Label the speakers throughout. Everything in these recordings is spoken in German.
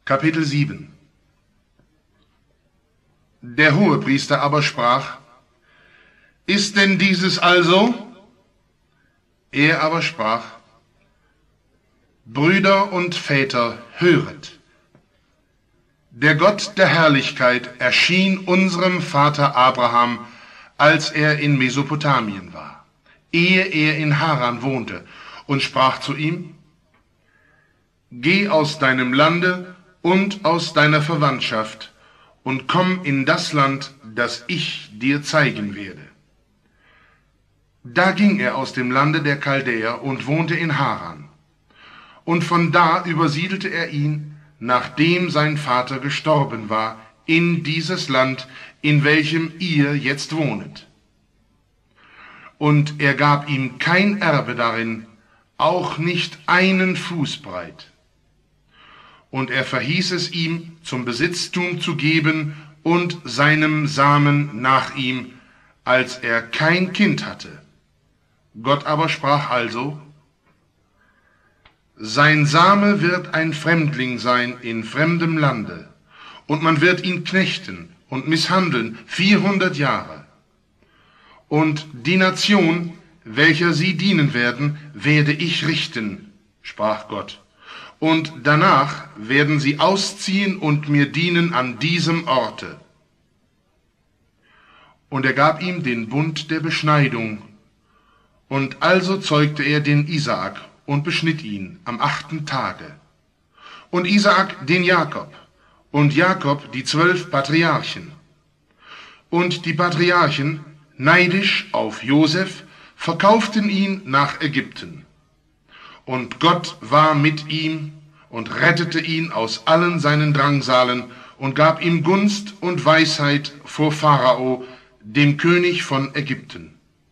Speaker 1: Kapitel 7. Der Hohepriester aber sprach: Ist denn dieses also? Er aber sprach: Brüder und Väter, höret! Der Gott der Herrlichkeit erschien unserem Vater Abraham, als er in Mesopotamien war, ehe er in Haran wohnte, und sprach zu ihm: Geh aus deinem Lande und aus deiner Verwandtschaft und komm in das Land, das ich dir zeigen werde. Da ging er aus dem Lande der Chaldäer und wohnte in Haran. Und von da übersiedelte er ihn, nachdem sein Vater gestorben war, in dieses Land, in welchem ihr jetzt wohnet. Und er gab ihm kein Erbe darin, auch nicht einen Fuß breit. Und er verhieß es ihm, zum Besitztum zu geben und seinem Samen nach ihm, als er kein Kind hatte. Gott aber sprach also: Sein Same wird ein Fremdling sein in fremdem Lande, und man wird ihn knechten und misshandeln 400 Jahre. Und die Nation, welcher sie dienen werden, werde ich richten, sprach Gott. Und danach werden sie ausziehen und mir dienen an diesem Orte. Und er gab ihm den Bund der Beschneidung. Und also zeugte er den Isaak und beschnitt ihn am 8. Tage. Und Isaak den Jakob, und Jakob die 12 Patriarchen. Und die Patriarchen, neidisch auf Josef, verkauften ihn nach Ägypten. Und Gott war mit ihm und rettete ihn aus allen seinen Drangsalen und gab ihm Gunst und Weisheit vor Pharao, dem König von Ägypten.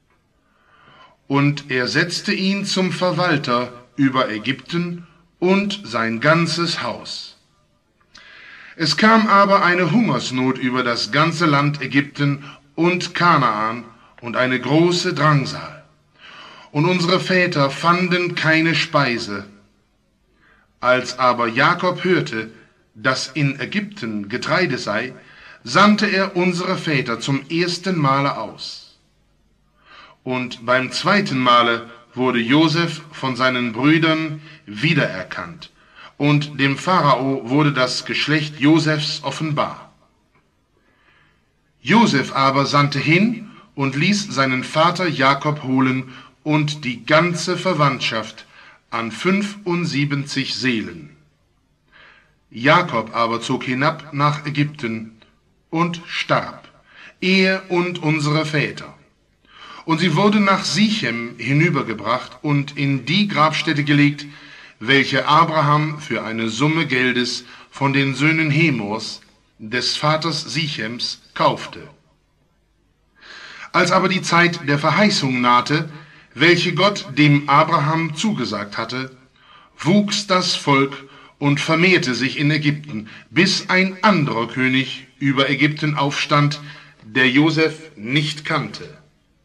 Speaker 1: Und er setzte ihn zum Verwalter über Ägypten und sein ganzes Haus. Es kam aber eine Hungersnot über das ganze Land Ägypten und Kanaan und eine große Drangsal. Und unsere Väter fanden keine Speise. Als aber Jakob hörte, dass in Ägypten Getreide sei, sandte er unsere Väter zum ersten Male aus. Und beim zweiten Male wurde Josef von seinen Brüdern wiedererkannt, und dem Pharao wurde das Geschlecht Josefs offenbar. Josef aber sandte hin und ließ seinen Vater Jakob holen und die ganze Verwandtschaft an 75 Seelen. Jakob aber zog hinab nach Ägypten und starb, er und unsere Väter. Und sie wurden nach Sichem hinübergebracht und in die Grabstätte gelegt, welche Abraham für eine Summe Geldes von den Söhnen Hemors, des Vaters Sichems, kaufte. Als aber die Zeit der Verheißung nahte, welche Gott dem Abraham zugesagt hatte, wuchs das Volk und vermehrte sich in Ägypten, bis ein anderer König über Ägypten aufstand, der Josef nicht kannte.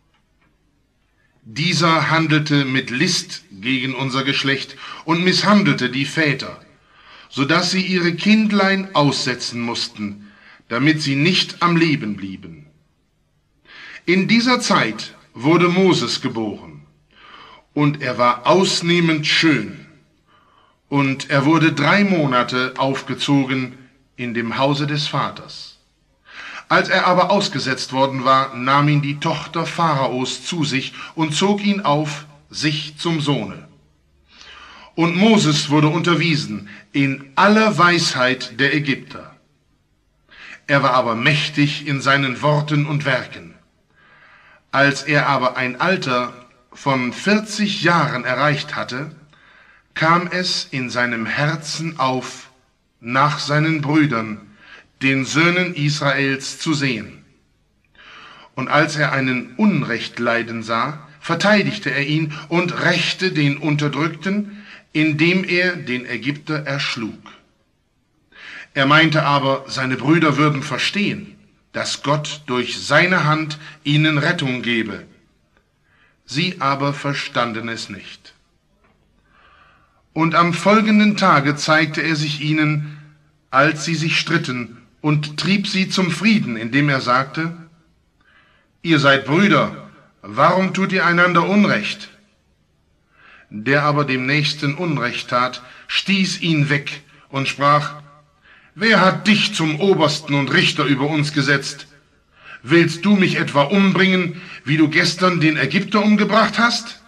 Speaker 1: Dieser handelte mit List gegen unser Geschlecht und misshandelte die Väter, so dass sie ihre Kindlein aussetzen mussten, damit sie nicht am Leben blieben. In dieser Zeit wurde Moses geboren. Und er war ausnehmend schön, und er wurde 3 Monate aufgezogen in dem Hause des Vaters. Als er aber ausgesetzt worden war, nahm ihn die Tochter Pharaos zu sich und zog ihn auf sich zum Sohne. Und Moses wurde unterwiesen in aller Weisheit der Ägypter. Er war aber mächtig in seinen Worten und Werken. Als er aber ein Alter von 40 Jahren erreicht hatte, kam es in seinem Herzen auf, nach seinen Brüdern, den Söhnen Israels, zu sehen. Und als er einen Unrecht leiden sah, verteidigte er ihn und rächte den Unterdrückten, indem er den Ägypter erschlug. Er meinte aber, seine Brüder würden verstehen, dass Gott durch seine Hand ihnen Rettung gebe. Sie aber verstanden es nicht. Und am folgenden Tage zeigte er sich ihnen, als sie sich stritten, und trieb sie zum Frieden, indem er sagte: Ihr seid Brüder, warum tut ihr einander Unrecht? Der aber dem Nächsten Unrecht tat, stieß ihn weg und sprach: Wer hat dich zum Obersten und Richter über uns gesetzt? Willst du mich etwa umbringen, wie du gestern den Ägypter umgebracht hast?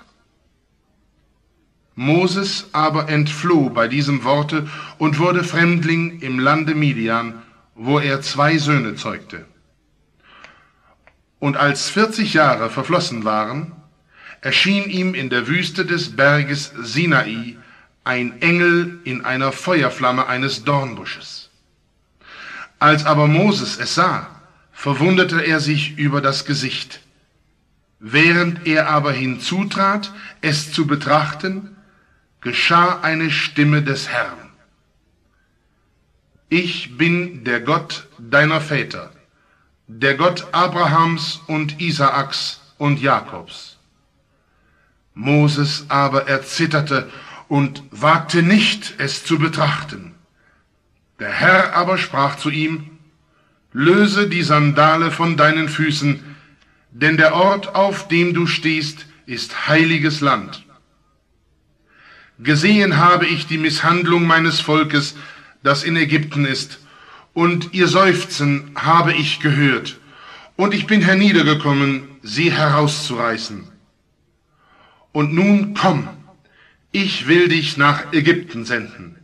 Speaker 1: Moses aber entfloh bei diesem Worte und wurde Fremdling im Lande Midian, wo er 2 Söhne zeugte. Und als 40 Jahre verflossen waren, erschien ihm in der Wüste des Berges Sinai ein Engel in einer Feuerflamme eines Dornbusches. Als aber Moses es sah, verwunderte er sich über das Gesicht. Während er aber hinzutrat, es zu betrachten, geschah eine Stimme des Herrn: Ich bin der Gott deiner Väter, der Gott Abrahams und Isaaks und Jakobs. Moses aber erzitterte und wagte nicht, es zu betrachten. Der Herr aber sprach zu ihm: Löse die Sandale von deinen Füßen, denn der Ort, auf dem du stehst, ist heiliges Land. Gesehen habe ich die Misshandlung meines Volkes, das in Ägypten ist, und ihr Seufzen habe ich gehört, und ich bin herniedergekommen, sie herauszureißen. Und nun komm, ich will dich nach Ägypten senden.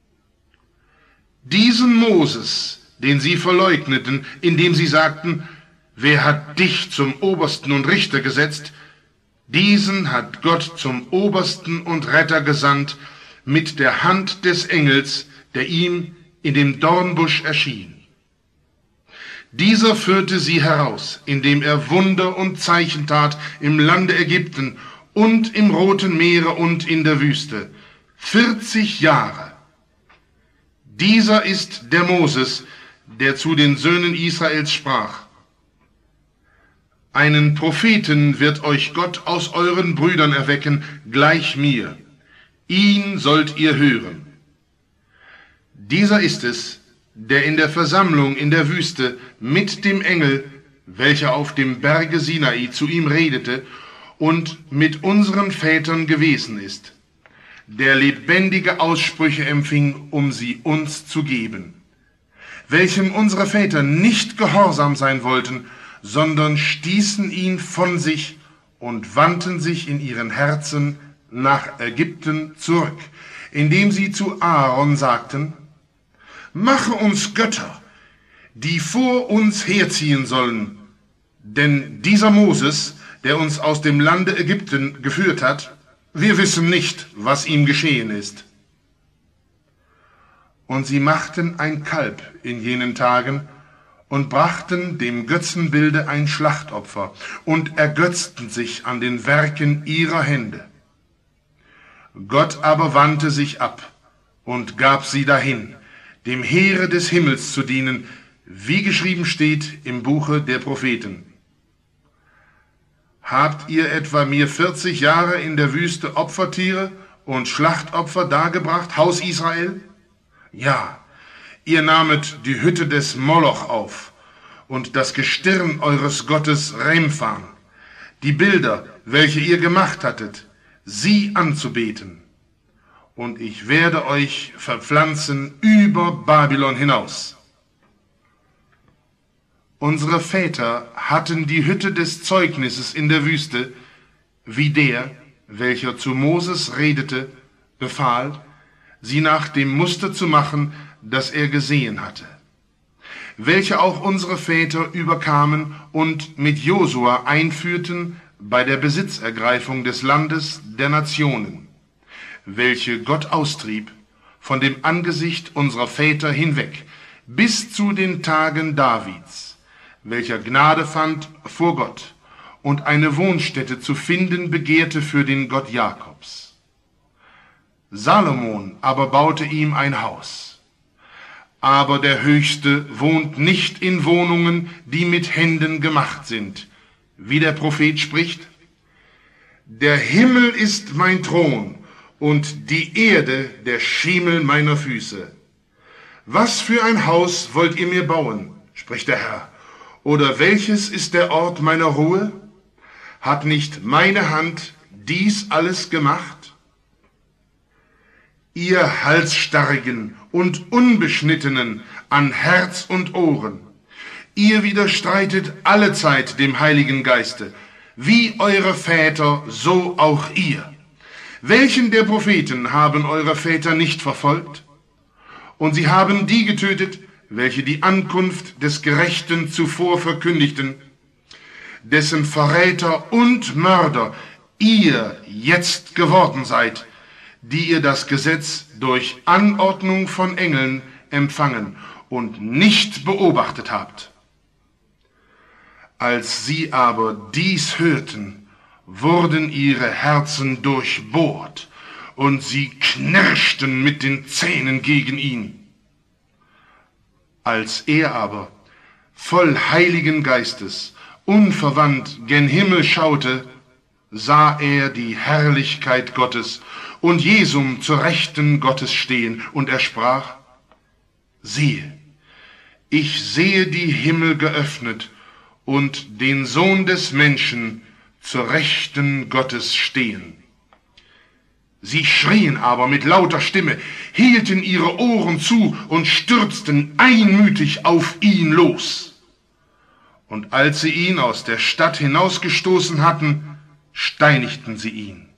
Speaker 1: Diesen Moses, den sie verleugneten, indem sie sagten: Wer hat dich zum Obersten und Richter gesetzt? Diesen hat Gott zum Obersten und Retter gesandt mit der Hand des Engels, der ihm in dem Dornbusch erschien. Dieser führte sie heraus, indem er Wunder und Zeichen tat im Lande Ägypten und im Roten Meere und in der Wüste, 40 Jahre. Dieser ist der Moses, der zu den Söhnen Israels sprach: Einen Propheten wird euch Gott aus euren Brüdern erwecken, gleich mir. Ihn sollt ihr hören. Dieser ist es, der in der Versammlung in der Wüste mit dem Engel, welcher auf dem Berge Sinai zu ihm redete und mit unseren Vätern gewesen ist, der lebendige Aussprüche empfing, um sie uns zu geben, welchem unsere Väter nicht gehorsam sein wollten, sondern stießen ihn von sich und wandten sich in ihren Herzen nach Ägypten zurück, indem sie zu Aaron sagten: Mache uns Götter, die vor uns herziehen sollen, denn dieser Moses, der uns aus dem Lande Ägypten geführt hat, wir wissen nicht, was ihm geschehen ist. Und sie machten ein Kalb in jenen Tagen und brachten dem Götzenbilde ein Schlachtopfer und ergötzten sich an den Werken ihrer Hände. Gott aber wandte sich ab und gab sie dahin, dem Heere des Himmels zu dienen, wie geschrieben steht im Buche der Propheten. Habt ihr etwa mir 40 Jahre in der Wüste Opfertiere und Schlachtopfer dargebracht, Haus Israel? Ja, ihr nahmet die Hütte des Moloch auf und das Gestirn eures Gottes Remphan, die Bilder, welche ihr gemacht hattet, sie anzubeten. Und ich werde euch verpflanzen über Babylon hinaus. Unsere Väter hatten die Hütte des Zeugnisses in der Wüste, wie der, welcher zu Moses redete, befahl, sie nach dem Muster zu machen, das er gesehen hatte, welche auch unsere Väter überkamen und mit Josua einführten bei der Besitzergreifung des Landes der Nationen, welche Gott austrieb von dem Angesicht unserer Väter hinweg bis zu den Tagen Davids, welcher Gnade fand vor Gott und eine Wohnstätte zu finden begehrte für den Gott Jakobs. Salomon aber baute ihm ein Haus. Aber der Höchste wohnt nicht in Wohnungen, die mit Händen gemacht sind, wie der Prophet spricht: Der Himmel ist mein Thron und die Erde der Schemel meiner Füße. Was für ein Haus wollt ihr mir bauen, spricht der Herr, oder welches ist der Ort meiner Ruhe? Hat nicht meine Hand dies alles gemacht? Ihr Halsstarrigen und Unbeschnittenen an Herz und Ohren, ihr widerstreitet allezeit dem Heiligen Geiste, wie eure Väter, so auch ihr. Welchen der Propheten haben eure Väter nicht verfolgt? Und sie haben die getötet, welche die Ankunft des Gerechten zuvor verkündigten, dessen Verräter und Mörder ihr jetzt geworden seid, die ihr das Gesetz durch Anordnung von Engeln empfangen und nicht beobachtet habt. Als sie aber dies hörten, wurden ihre Herzen durchbohrt, und sie knirschten mit den Zähnen gegen ihn. Als er aber, voll Heiligen Geistes, unverwandt gen Himmel schaute, sah er die Herrlichkeit Gottes und Jesum zur Rechten Gottes stehen, und er sprach: Siehe, ich sehe die Himmel geöffnet und den Sohn des Menschen zur Rechten Gottes stehen. Sie schrien aber mit lauter Stimme, hielten ihre Ohren zu und stürzten einmütig auf ihn los. Und als sie ihn aus der Stadt hinausgestoßen hatten, steinigten sie ihn.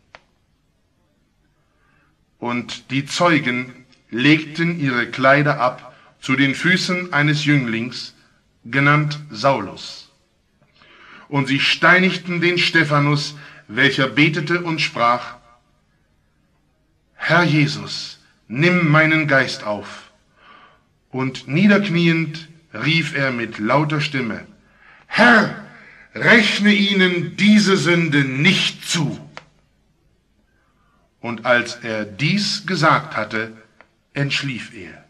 Speaker 1: Und die Zeugen legten ihre Kleider ab zu den Füßen eines Jünglings, genannt Saulus. Und sie steinigten den Stephanus, welcher betete und sprach: Herr Jesus, nimm meinen Geist auf. Und niederkniend rief er mit lauter Stimme: Herr, rechne ihnen diese Sünde nicht zu. Und als er dies gesagt hatte, entschlief er.